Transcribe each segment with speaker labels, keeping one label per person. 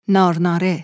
Speaker 1: Narnare.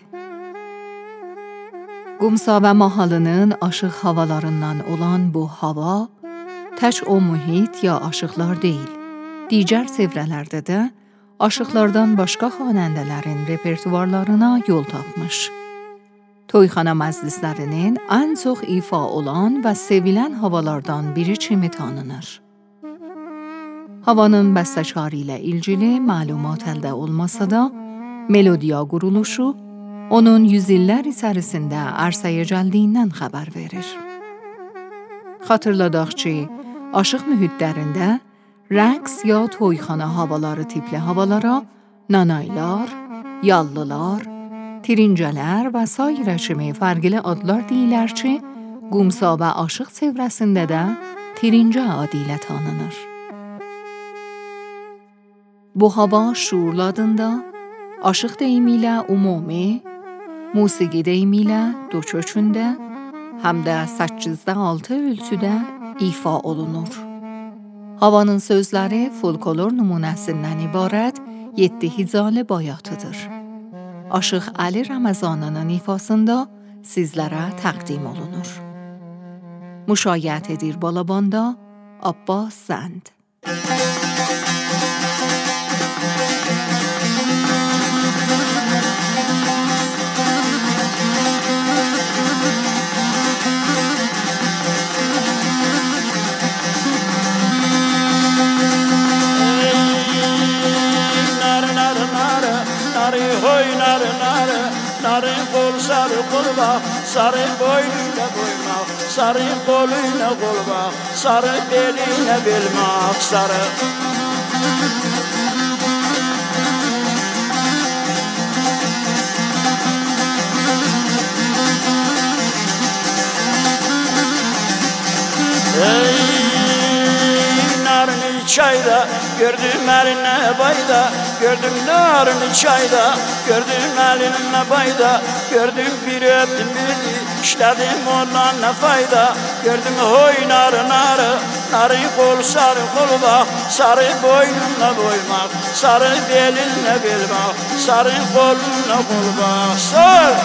Speaker 1: Qumsa və mahalının aşıq havalarından olan bu hava, tək o mühit ya aşıqlar deyil. Digər sevrələrdə də aşıqlardan başqa xanəndələrin repertuarlarına yol tapmış. Toyxana məclislərinin ən çox ifa olan və sevilən havalardan biri kimi tanınır. Havanın bəstəkarı ilə ilgili məlumat əldə olmasa da, melodiya quruluşu onun yüzillər içərisində ərsəyə gəldiyindən xəbər verir. Xatırladaq ki, aşıq mühitlərində rəqs ya toyxana havaları tipli havalara nanaylar, yallılar, tirincələr və sairə kimi fərqli adlar deyilər ki, qumsa və aşıq çevrəsində də tirincə adı ilə tanınır. Bu hava şuurlu adında, aşıq deyimi ilə ümumi, musiqi deyimi ilə do kökündə, həm də 8-6 ölçüdə ifa olunur. Havanın sözləri folklor nümunəsindən ibarət 7 hicalı bayatıdır. Aşıq Əli Ramazanının ifasında sizlərə təqdim olunur. Müşayiət edir balabanda Abbas Zənd.
Speaker 2: Sarı kol sarı kol bak, sarı boynuna boymak, sarı koluna kol bak, sarı beline bilmek, sarı. Çayda gördüm eline bayda, gördüm narını çayda, gördüm eline bayda, gördüm bir öptüm bir işledim ondan ne fayda, gördüm hoy narı narı, narı kol sarı kol bak, sarı boynuna boymak, sarı beline bilmek, sarı koluna kol bak, sarı.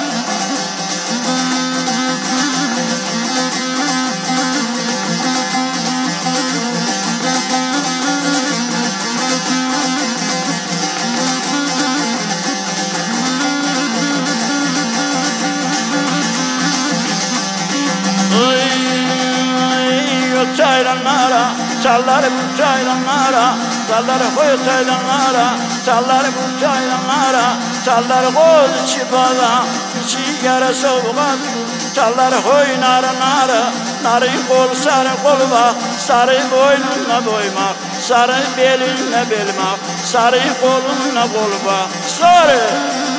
Speaker 2: Çaylanlara, çalları bu çaylanlara, çalları koy çaylanlara, çalları bu çaylanlara, çalları koy çipala, içi yara soğuğa, çalları koy narı, narı kol sarı kol bak, sarı boynuna boymak, sarı beline bilmek, sarı koluna kol bak, sarı.